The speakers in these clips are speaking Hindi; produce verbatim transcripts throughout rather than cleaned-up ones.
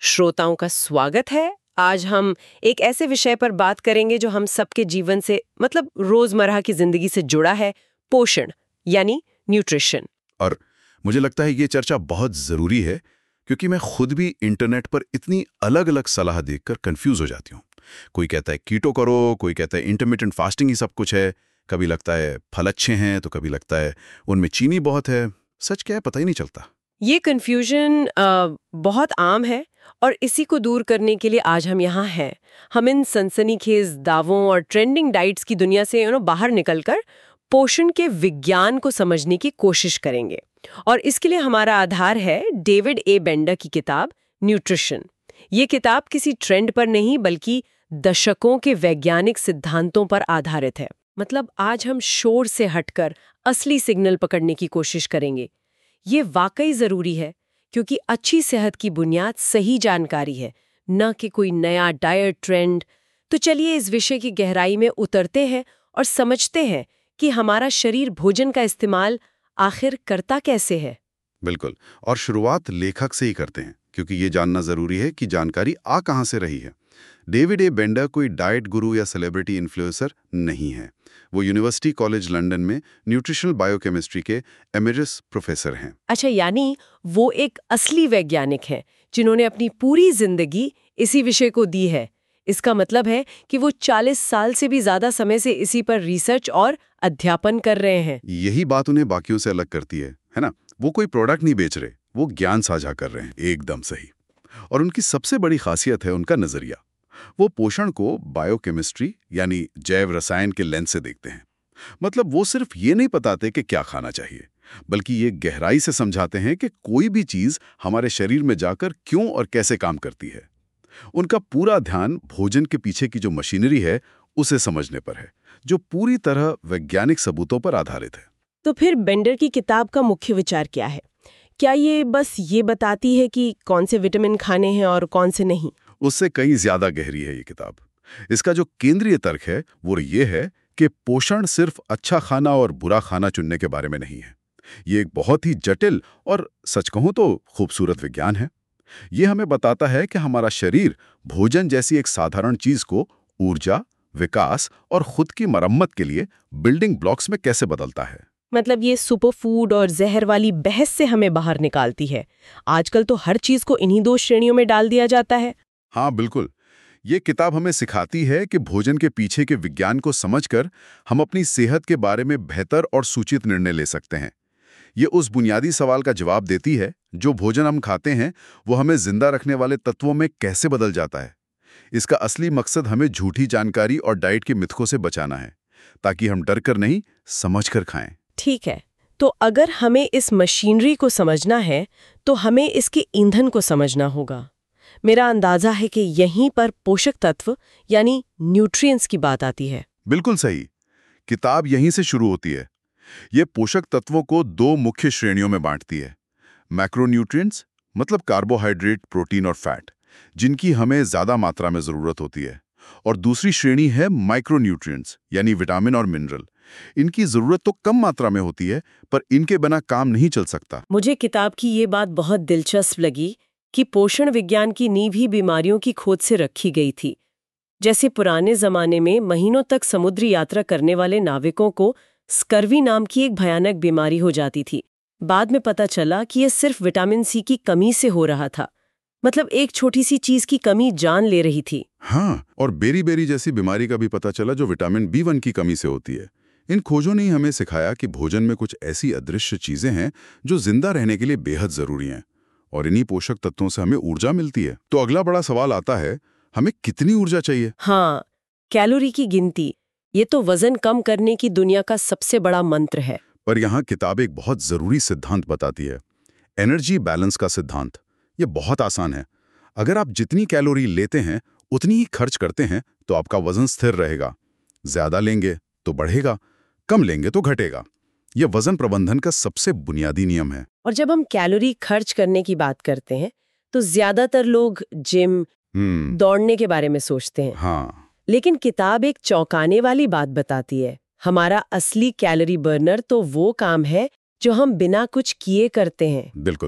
श्रोताओं का स्वागत है। आज हम एक ऐसे विषय पर बात करेंगे जो हम सबके जीवन से मतलब रोजमर्रा की जिंदगी से जुड़ा है, पोषण यानी न्यूट्रिशन। और मुझे लगता है ये चर्चा बहुत जरूरी है क्योंकि मैं खुद भी इंटरनेट पर इतनी अलग अलग सलाह देखकर कंफ्यूज हो जाती हूँ। कोई कहता है कीटो करो, कोई कहता है इंटरमिटेंट फास्टिंग ही सब कुछ है, कभी लगता है फल अच्छे हैं तो कभी लगता है उनमें चीनी बहुत है। सच क्या है पता ही नहीं चलता। ये कंफ्यूजन बहुत आम है और इसी को दूर करने के लिए आज हम यहाँ हैं। हम इन सनसनीखेज दावों और ट्रेंडिंग डाइट्स की दुनिया से यू नो बाहर निकलकर पोषण के विज्ञान को समझने की कोशिश करेंगे। और इसके लिए हमारा आधार है डेविड ए बेंडर की किताब न्यूट्रिशन। ये किताब किसी ट्रेंड पर नहीं बल्कि दशकों के वैज्ञानिक सिद्धांतों पर आधारित है। मतलब आज हम शोर से हटकर असली सिग्नल पकड़ने की कोशिश करेंगे। ये वाकई जरूरी है क्योंकि अच्छी सेहत की बुनियाद सही जानकारी है, न कि कोई नया डाइट ट्रेंड। तो चलिए इस विषय की गहराई में उतरते हैं और समझते हैं कि हमारा शरीर भोजन का इस्तेमाल आखिर करता कैसे है। बिल्कुल, और शुरुआत लेखक से ही करते हैं क्योंकि ये जानना जरूरी है कि जानकारी आ कहां से रही है। डेविड ए बेंडर कोई डाइट गुरु या सेलिब्रिटी इन्फ्लुएंसर नहीं है। वो यूनिवर्सिटी कॉलेज लंदन में न्यूट्रिशनल बायोकेमिस्ट्री के एमेरिटस प्रोफेसर हैं। अच्छा, यानी वो एक असली वैज्ञानिक हैं जिन्होंने अपनी पूरी जिंदगी इसी विषय को दी है। इसका मतलब है कि वो चालीस साल से भी ज्यादा समय से इसी पर रिसर्च और अध्यापन कर रहे हैं। यही बात उन्हें बाकियों से अलग करती है, है ना? वो कोई प्रोडक्ट नहीं बेच रहे, वो ज्ञान साझा कर रहे हैं। एकदम सही। और उनकी सबसे बड़ी खासियत है उनका नजरिया। वो पोषण को बायोकेमिस्ट्री यानी जैव रसायन के लेंस से देखते हैं। मतलब वो सिर्फ ये नहीं बताते कि क्या खाना चाहिए, बल्कि ये गहराई से समझाते हैं कि कोई भी चीज हमारे शरीर में जाकर क्यों और कैसे काम करती है। उनका पूरा ध्यान भोजन के पीछे की जो मशीनरी है उसे समझने पर है, जो पूरी तरह वैज्ञानिक सबूतों पर आधारित है। तो फिर बेंडर की किताब का मुख्य विचार क्या है? क्या ये बस ये बताती है कि कौन से विटामिन खाने हैं और कौन से नहीं? उससे कहीं ज्यादा गहरी है ये किताब। इसका जो केंद्रीय तर्क है वो ये है कि पोषण सिर्फ अच्छा खाना और बुरा खाना चुनने के बारे में नहीं है। ये एक बहुत ही जटिल और सच कहूं तो खूबसूरत विज्ञान है। ये हमें बताता है कि हमारा शरीर भोजन जैसी एक साधारण चीज को ऊर्जा, विकास और खुद की मरम्मत के लिए बिल्डिंग ब्लॉक्स में कैसे बदलता है। मतलब ये सुपर फूड और जहर वाली बहस से हमें बाहर निकालती है। आजकल तो हर चीज को इन्हीं दो श्रेणियों में डाल दिया जाता है। हाँ बिल्कुल, ये किताब हमें सिखाती है कि भोजन के पीछे के विज्ञान को समझकर हम अपनी सेहत के बारे में बेहतर और सूचित निर्णय ले सकते हैं। ये उस बुनियादी सवाल का जवाब देती है, जो भोजन हम खाते हैं वो हमें जिंदा रखने वाले तत्वों में कैसे बदल जाता है। इसका असली मकसद हमें झूठी जानकारी और डाइट के मिथकों से बचाना है, ताकि हम डर कर नहीं समझ कर खाएं। ठीक है, तो अगर हमें इस मशीनरी को समझना है तो हमें इसके ईंधन को समझना होगा। मेरा अंदाजा है कि यहीं पर पोषक तत्व यानी न्यूट्रिएंट्स की बात आती है। बिल्कुल सही, किताब यहीं से शुरू होती है। ये पोषक तत्वों को दो मुख्य श्रेणियों में बांटती है। मैक्रोन्यूट्रिएंट्स मतलब कार्बोहाइड्रेट, प्रोटीन और फैट, जिनकी हमें ज्यादा मात्रा में जरूरत होती है। और दूसरी श्रेणी है माइक्रोन्यूट्रिएंट्स यानी विटामिन और मिनरल। इनकी जरूरत तो कम मात्रा में होती है, पर इनके बिना काम नहीं चल सकता। मुझे किताब की ये बात बहुत दिलचस्प लगी कि पोषण विज्ञान की नींव ही बीमारियों की खोज से रखी गई थी। जैसे पुराने जमाने में महीनों तक समुद्री यात्रा करने वाले नाविकों को स्कर्वी नाम की एक भयानक बीमारी हो जाती थी। बाद में पता चला कि यह सिर्फ विटामिन सी की कमी से हो रहा था। मतलब एक छोटी सी चीज की कमी जान ले रही थी। हाँ, और बेरी बेरी जैसी बीमारी का भी पता चला जो विटामिन बी वन की कमी से होती है। इन खोजों ने ही हमें सिखाया कि भोजन में कुछ ऐसी अदृश्य चीजें हैं जो जिंदा रहने के लिए बेहद जरूरी हैं, और इन्हीं पोषक तत्वों से हमें ऊर्जा मिलती है। तो अगला बड़ा सवाल आता है, हमें कितनी ऊर्जा चाहिए? हाँ, कैलोरी की गिनती, ये तो वजन कम करने की दुनिया का सबसे बड़ा मंत्र है। पर यहाँ किताब एक बहुत जरूरी सिद्धांत बताती है, एनर्जी बैलेंस का सिद्धांत। ये बहुत आसान है। अगर आप जितनी कैलोरी लेते हैं उतनी ही खर्च करते हैं तो आपका वजन स्थिर रहेगा। ज्यादा लेंगे तो बढ़ेगा, कम लेंगे तो घटेगा। यह वजन प्रबंधन का सबसे बुनियादी नियम है। और जब हम कैलोरी खर्च करने की बात करते हैं तो ज्यादातर लोग जिम, दौड़ने के बारे में सोचते हैं। हाँ, लेकिन किताब एक चौंकाने वाली बात बताती है। हमारा असली कैलोरी बर्नर तो वो काम है जो हम बिना कुछ किए करते हैं। बिल्कुल।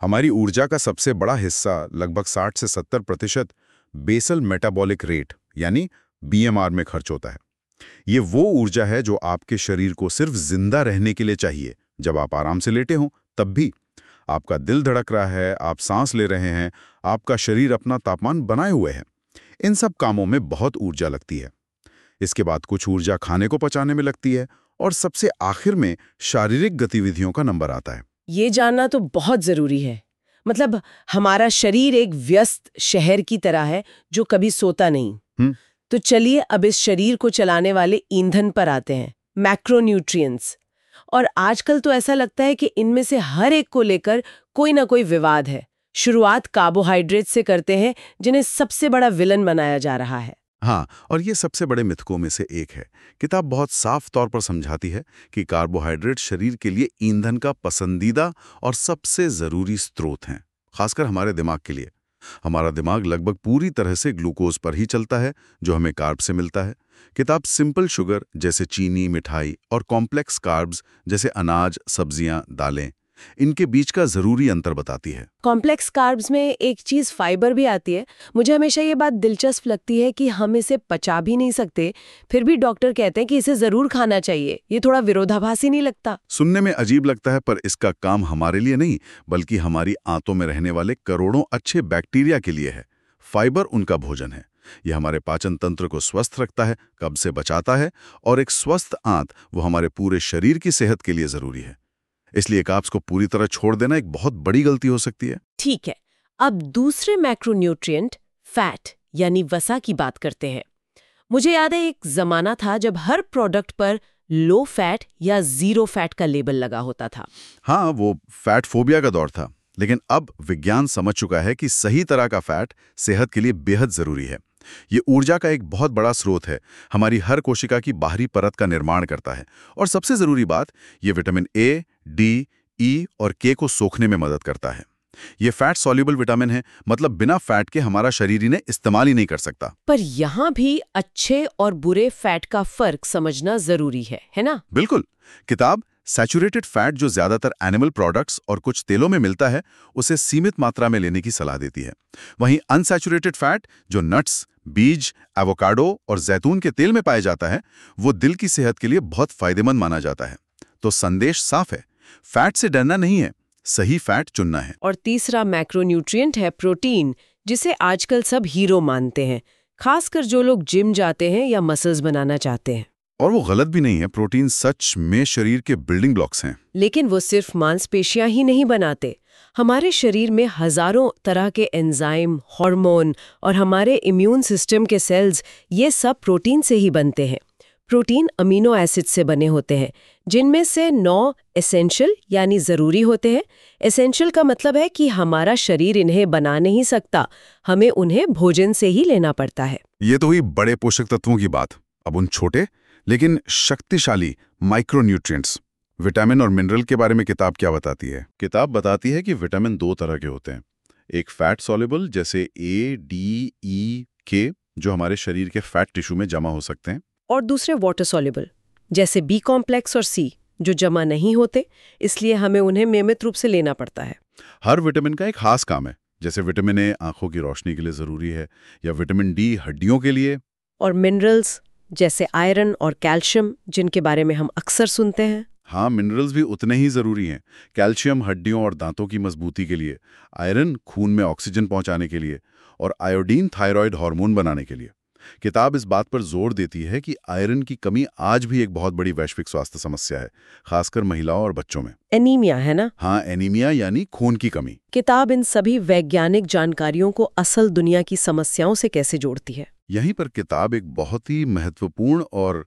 हमारी ऊर्जा का सबसे बड़ा हिस्सा लगभग साठ से सत्तर प्रतिशत बेसल मेटाबॉलिक रेट यानी बीएमआर में खर्च होता है। ये वो ऊर्जा है जो आपके शरीर को सिर्फ जिंदा रहने के लिए चाहिए। जब आप आराम से लेटे हों तब भी आपका दिल धड़क रहा है, आप सांस ले रहे हैं, आपका शरीर अपना तापमान बनाए हुए है। इन सब कामों में बहुत ऊर्जा लगती है। इसके बाद कुछ ऊर्जा खाने को पचाने में लगती है और सबसे आखिर में शारीरिक गतिविधियों का नंबर आता है। ये जानना तो बहुत जरूरी है। मतलब हमारा शरीर एक व्यस्त शहर की तरह है जो कभी सोता नहीं। हुँ? तो चलिए अब इस शरीर को चलाने वाले ईंधन पर आते हैं, मैक्रोन्यूट्रिएंट्स। और आजकल तो ऐसा लगता है कि इनमें से हर एक को लेकर कोई ना कोई विवाद है। शुरुआत कार्बोहाइड्रेट से करते हैं, जिन्हें सबसे बड़ा विलन बनाया जा रहा है। हाँ, और ये सबसे बड़े मिथकों में से एक है। किताब बहुत साफ तौर पर समझाती है कि कार्बोहाइड्रेट शरीर के लिए ईंधन का पसंदीदा और सबसे ज़रूरी स्रोत हैं, खासकर हमारे दिमाग के लिए। हमारा दिमाग लगभग पूरी तरह से ग्लूकोज पर ही चलता है, जो हमें कार्ब से मिलता है। किताब सिंपल शुगर जैसे चीनी, मिठाई और कॉम्प्लेक्स कार्ब्स जैसे अनाज, सब्जियां, दालें, इनके बीच का जरूरी अंतर बताती है। कॉम्प्लेक्स कार्ब्स में एक चीज फाइबर भी आती है। मुझे हमेशा ये बात दिलचस्प लगती है कि हम इसे पचा भी नहीं सकते, फिर भी डॉक्टर कहते हैं कि इसे जरूर खाना चाहिए। ये थोड़ा विरोधाभासी नहीं लगता? सुनने में अजीब लगता है, पर इसका काम हमारे लिए नहीं बल्कि हमारी आंतों में रहने वाले करोड़ों अच्छे बैक्टीरिया के लिए है। फाइबर उनका भोजन है। यह हमारे पाचन तंत्र को स्वस्थ रखता है, कब्ज से बचाता है, और एक स्वस्थ आंत वो हमारे पूरे शरीर की सेहत के लिए जरूरी है। इसलिए कार्ब्स को पूरी तरह छोड़ देना एक बहुत बड़ी गलती हो सकती है। ठीक है, अब दूसरे मैक्रोन्यूट्रिएंट फैट यानी वसा की बात करते हैं। मुझे याद है एक जमाना था जब हर प्रोडक्ट पर लो फैट या जीरो फैट का लेबल लगा होता था। हाँ, वो फैट फोबिया का दौर था। लेकिन अब विज्ञान समझ चुका है कि सही तरह का फैट सेहत के लिए बेहद जरूरी है। ये ऊर्जा का एक बहुत बड़ा स्रोत है, हमारी हर कोशिका की बाहरी परत का निर्माण करता है। और सबसे जरूरी बात, ये विटामिन ए, डी, ई और के को सोखने में मदद करता है। ये फैट सॉल्युबल विटामिन है, मतलब बिना फैट के हमारा शरीर इन्हें इस्तेमाल ही नहीं कर सकता। पर यहाँ भी अच्छे और बुरे फैट का फर्क समझना जरूरी है, है ना? बिल्कुल। किताब सैचुरेटेड फैट जो ज्यादातर एनिमल प्रोडक्ट्स और कुछ तेलों में मिलता है, उसे सीमित मात्रा में लेने की सलाह देती है। वहीं अनसैचुरेटेड फैट जो नट्स, बीज, एवोकाडो और जैतून के तेल में पाया जाता है, वो दिल की सेहत के लिए बहुत फायदेमंद माना जाता है। तो संदेश साफ है, फैट से डरना नहीं है, सही फैट चुनना है। और तीसरा मैक्रोन्यूट्रिएंट है प्रोटीन, जिसे आजकल सब हीरो मानते हैं, खासकर जो लोग जिम जाते हैं या मसल्स बनाना चाहते हैं। और वो गलत भी नहीं है, प्रोटीन सच में शरीर के बिल्डिंग ब्लॉक्स हैं। लेकिन वो सिर्फ मांसपेशियां ही नहीं बनाते। हमारे शरीर में हजारों तरह के एंजाइम, हार्मोन और हमारे इम्यून सिस्टम के सेल्स, ये सब प्रोटीन से ही बनते हैं। प्रोटीन अमीनो एसिड से बने होते हैं, जिनमें से नौ एसेंशियल यानी ज़रूरी होते हैं। एसेंशियल का मतलब है कि हमारा शरीर इन्हें बना नहीं सकता, हमें उन्हें भोजन से ही लेना पड़ता है। ये तो हुई बड़े पोषक तत्वों की बात। अब उन छोटे लेकिन शक्तिशाली माइक्रोन्यूट्रिएंट्स, विटामिन और मिनरल के बारे में किताब क्या बताती है? किताब बताती है कि विटामिन दो तरह के होते हैं। एक फैट सॉल्युबल जैसे ए, डी, ई, के, जो हमारे शरीर के फैट टिश्यू में जमा हो सकते हैं, और दूसरे वाटर सॉल्युबल जैसे बी कॉम्प्लेक्स और सी, जो जमा नहीं होते, इसलिए हमें उन्हें नियमित रूप से लेना पड़ता है। हर विटामिन का एक खास काम है। जैसे विटामिन ए आंखों की रोशनी के लिए जरूरी है, या विटामिन डी हड्डियों के लिए। और मिनरल्स जैसे आयरन और कैल्शियम, जिनके बारे में हम अक्सर सुनते हैं। हाँ, मिनरल्स भी उतने ही जरूरी हैं। कैल्शियम हड्डियों और दांतों की मजबूती के लिए, आयरन खून में ऑक्सीजन पहुंचाने के लिए, और आयोडीन थायराइड हार्मोन बनाने के लिए। किताब इस बात पर जोर देती है कि आयरन की कमी आज भी एक बहुत बड़ी वैश्विक स्वास्थ्य समस्या है, खासकर महिलाओं और बच्चों में। एनीमिया है ना? हाँ, एनीमिया यानी खून की कमी। किताब इन सभी वैज्ञानिक जानकारियों को असल दुनिया की समस्याओं से कैसे जोड़ती है? यहीं पर किताब एक बहुत ही महत्वपूर्ण और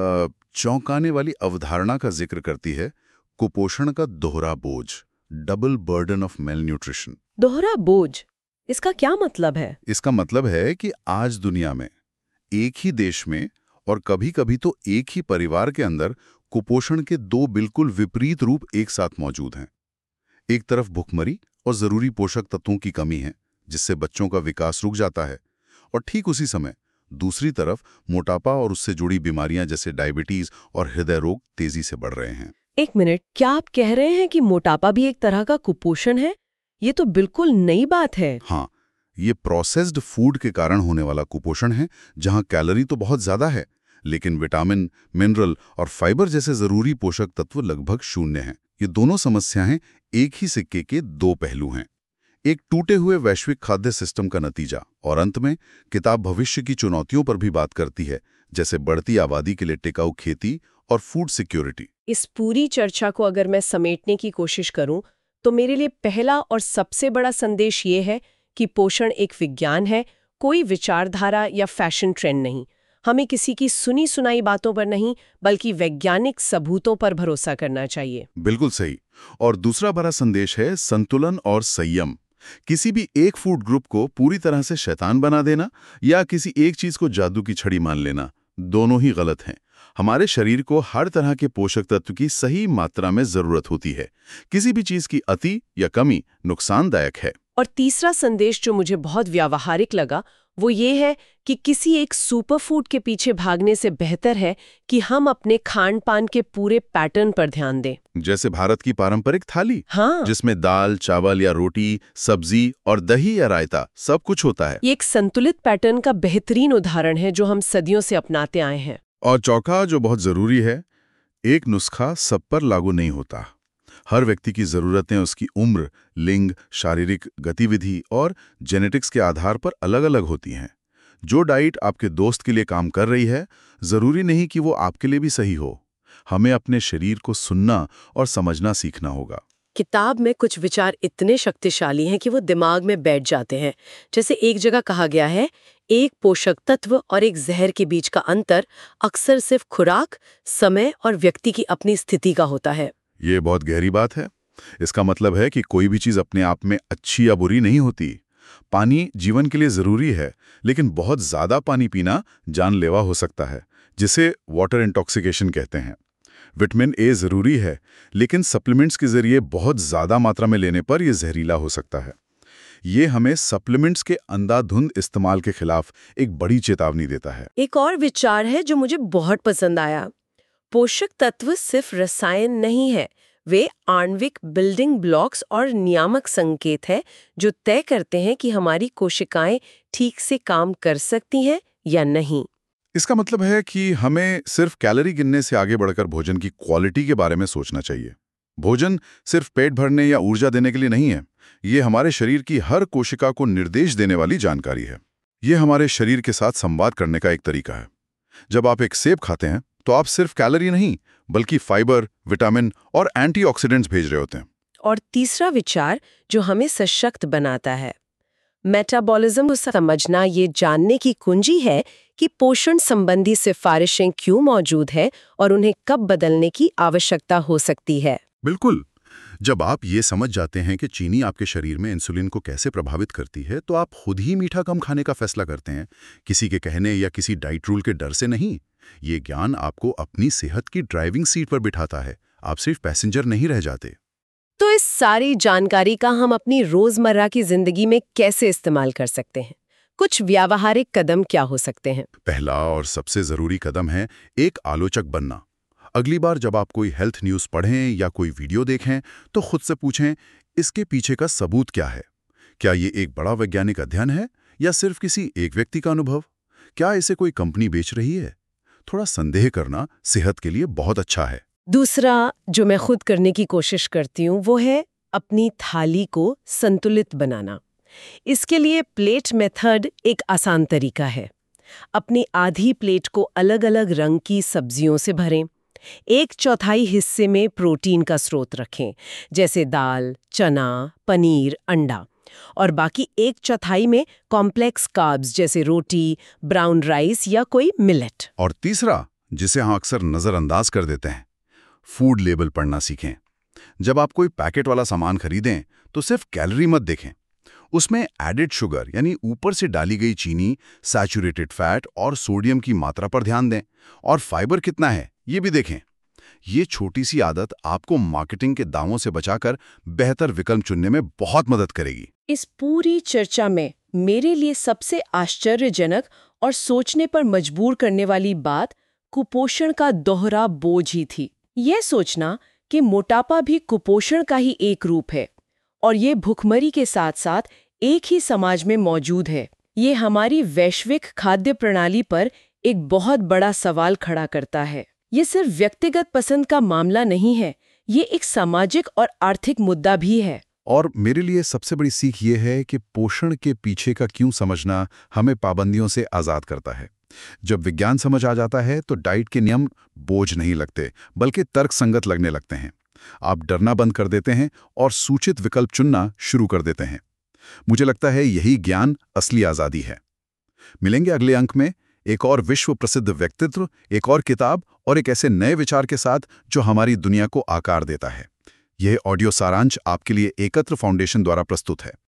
चौंकाने वाली अवधारणा का जिक्र करती है, कुपोषण का दोहरा बोझ, डबल बर्डन ऑफ मेलन्यूट्रिशन। दोहरा बोझ, इसका क्या मतलब है? इसका मतलब है कि आज दुनिया में एक ही देश में और कभी-कभी तो एक ही परिवार के अंदर कुपोषण के दो बिल्कुल विपरीत रूप एक साथ मौजूद हैं। एक तरफ भुखमरी और जरूरी पोषक तत्वों की कमी है, जिससे बच्चों का विकास रुक जाता है, और ठीक उसी समय दूसरी तरफ मोटापा और उससे जुड़ी बीमारियां जैसे डायबिटीज और हृदय रोग तेजी से बढ़ रहे हैं। एक मिनट, क्या आप कह रहे हैं कि मोटापा भी एक तरह का कुपोषण है? ये तो बिल्कुल नई बात है। हाँ, ये प्रोसेस्ड फूड के कारण होने वाला कुपोषण है, जहां कैलोरी तो बहुत ज्यादा है, लेकिन विटामिन, मिनरल और फाइबर जैसे जरूरी पोषक तत्व लगभग शून्य हैं। ये दोनों समस्याएं एक ही सिक्के के दो पहलू हैं, एक टूटे हुए वैश्विक खाद्य सिस्टम का नतीजा। और अंत में किताब भविष्य की चुनौतियों पर भी बात करती है, जैसे बढ़ती आबादी के लिए टिकाऊ खेती और फूड सिक्योरिटी। इस पूरी चर्चा को अगर मैं समेटने की कोशिश करूं, तो मेरे लिए पहला और सबसे बड़ा संदेश ये है कि पोषण एक विज्ञान है, कोई विचारधारा या फैशन ट्रेंड नहीं। हमें किसी की सुनी सुनाई बातों पर नहीं, बल्कि वैज्ञानिक सबूतों पर भरोसा करना चाहिए। बिल्कुल सही। और दूसरा बड़ा संदेश है संतुलन और संयम। किसी भी एक फूड ग्रुप को पूरी तरह से शैतान बना देना या किसी एक चीज को जादू की छड़ी मान लेना, दोनों ही गलत हैं। हमारे शरीर को हर तरह के पोषक तत्व की सही मात्रा में जरूरत होती है। किसी भी चीज की अति या कमी नुकसानदायक है। और तीसरा संदेश जो मुझे बहुत व्यावहारिक लगा, वो ये है कि किसी एक सुपरफूड के पीछे भागने से बेहतर है कि हम अपने खान पान के पूरे पैटर्न पर ध्यान दें। जैसे भारत की पारंपरिक थाली, हाँ, जिसमें दाल, चावल या रोटी, सब्जी और दही या रायता सब कुछ होता है। ये एक संतुलित पैटर्न का बेहतरीन उदाहरण है जो हम सदियों से अपनाते आए हैं। और चौथा जो बहुत जरूरी है, एक नुस्खा सब पर लागू नहीं होता। हर व्यक्ति की जरूरतें उसकी उम्र, लिंग, शारीरिक गतिविधि और जेनेटिक्स के आधार पर अलग-अलग होती हैं। जो डाइट आपके दोस्त के लिए काम कर रही है, जरूरी नहीं कि वो आपके लिए भी सही हो। हमें अपने शरीर को सुनना और समझना सीखना होगा। किताब में कुछ विचार इतने शक्तिशाली हैं कि वो दिमाग में बैठ जाते हैं। जैसे एक जगह कहा गया है, एक पोषक तत्व और एक जहर के बीच का अंतर अक्सर सिर्फ खुराक, समय और व्यक्ति की अपनी स्थिति का होता है। ये बहुत गहरी बात है। इसका मतलब है कि कोई भी चीज अपने आप में अच्छी या बुरी नहीं होती। पानी जीवन के लिए जरूरी है, लेकिन बहुत ज्यादा पानी पीना जानलेवा हो सकता है, जिसे वाटर इंटॉक्सिकेशन कहते हैं। विटामिन ए जरूरी है, लेकिन सप्लीमेंट्स के जरिए बहुत ज्यादा मात्रा में लेने पर यह जहरीला हो सकता है। ये हमें सप्लीमेंट्स के अंधाधुंध इस्तेमाल के खिलाफ एक बड़ी चेतावनी देता है। एक और विचार है जो मुझे बहुत पसंद आया। पोषक तत्व सिर्फ रसायन नहीं है, वे आणविक बिल्डिंग ब्लॉक्स और नियामक संकेत हैं जो तय करते हैं कि हमारी कोशिकाएं ठीक से काम कर सकती हैं या नहीं। इसका मतलब है कि हमें सिर्फ कैलोरी गिनने से आगे बढ़कर भोजन की क्वालिटी के बारे में सोचना चाहिए। भोजन सिर्फ पेट भरने या ऊर्जा देने के लिए नहीं है, ये हमारे शरीर की हर कोशिका को निर्देश देने वाली जानकारी है। ये हमारे शरीर के साथ संवाद करने का एक तरीका है। जब आप एक सेब खाते हैं, तो आप सिर्फ कैलोरी नहीं, बल्कि फाइबर, विटामिन और एंटीऑक्सीडेंट्स भेज रहे होते हैं। और तीसरा विचार जो हमें सशक्त बनाता है, मेटाबॉलिज्म को समझना ये जानने की कुंजी है कि पोषण संबंधी सिफारिशें क्यों मौजूद है और उन्हें कब बदलने की आवश्यकता हो सकती है। बिल्कुल। जब आप ये समझ जाते हैं कि चीनी आपके शरीर में इंसुलिन को कैसे प्रभावित करती है, तो आप खुद ही मीठा कम खाने का फैसला करते हैं, किसी के कहने या किसी डाइट रूल के डर से नहीं। ये ज्ञान आपको अपनी सेहत की ड्राइविंग सीट पर बिठाता है, आप सिर्फ पैसेंजर नहीं रह जाते। तो इस सारी जानकारी का हम अपनी रोजमर्रा की जिंदगी में कैसे इस्तेमाल कर सकते हैं? कुछ व्यावहारिक कदम क्या हो सकते हैं? पहला और सबसे जरूरी कदम है एक आलोचक बनना। अगली बार जब आप कोई हेल्थ न्यूज़ पढ़ें या कोई वीडियो देखें, तो खुद से पूछें, इसके पीछे का सबूत क्या है? क्या ये एक बड़ा वैज्ञानिक अध्ययन है या सिर्फ किसी एक व्यक्ति का अनुभव? क्या इसे कोई कंपनी बेच रही है? थोड़ा संदेह करना सेहत के लिए बहुत अच्छा है। दूसरा जो मैं खुद करने की कोशिश करती हूँ वो है अपनी थाली को संतुलित बनाना। इसके लिए प्लेट मेथड एक आसान तरीका है। अपनी आधी प्लेट को अलग-अलग रंग की सब्जियों से भरें। एक चौथाई हिस्से में प्रोटीन का स्रोत रखें, जैसे दाल, चना, पनीर, अंडा, और बाकी एक चौथाई में कॉम्प्लेक्स कार्ब्स जैसे रोटी, ब्राउन राइस या कोई मिलेट। और तीसरा, जिसे हम अक्सर नजरअंदाज कर देते हैं, फूड लेबल पढ़ना सीखें। जब आप कोई पैकेट वाला सामान खरीदें, तो सिर्फ कैलोरी मत देखें, उसमें एडेड शुगर यानी ऊपर से डाली गई चीनी, सैचुरेटेड फैट और सोडियम की मात्रा पर ध्यान दें, और फाइबर कितना है ये भी देखें। ये छोटी सी आदत आपको मार्केटिंग के दावों से बचाकर बेहतर विकल्प चुनने में बहुत मदद करेगी। इस पूरी चर्चा में मेरे लिए सबसे आश्चर्यजनक और सोचने पर मजबूर करने वाली बात कुपोषण का दोहरा बोझ ही थी। यह सोचना कि मोटापा भी कुपोषण का ही एक रूप है। और ये भुखमरी के साथ साथ एक ही समाज में मौजूद है। ये हमारी वैश्विक खाद्य प्रणाली पर एक बहुत बड़ा सवाल खड़ा करता है। ये सिर्फ व्यक्तिगत पसंद का मामला नहीं है, ये एक सामाजिक और आर्थिक मुद्दा भी है। और मेरे लिए सबसे बड़ी सीख ये है कि पोषण के पीछे का क्यों समझना हमें पाबंदियों से आज़ाद करता है। जब विज्ञान समझ आ जाता है तो डाइट के नियम बोझ नहीं लगते, बल्कि तर्कसंगत लगने लगते हैं। आप डरना बंद कर देते हैं और सूचित विकल्प चुनना शुरू कर देते हैं। मुझे लगता है यही ज्ञान असली आज़ादी है। मिलेंगे अगले अंक में एक और विश्व प्रसिद्ध व्यक्तित्व, एक और किताब और एक ऐसे नए विचार के साथ जो हमारी दुनिया को आकार देता है। यह ऑडियो सारांश आपके लिए एकत्र फाउंडेशन द्वारा प्रस्तुत है।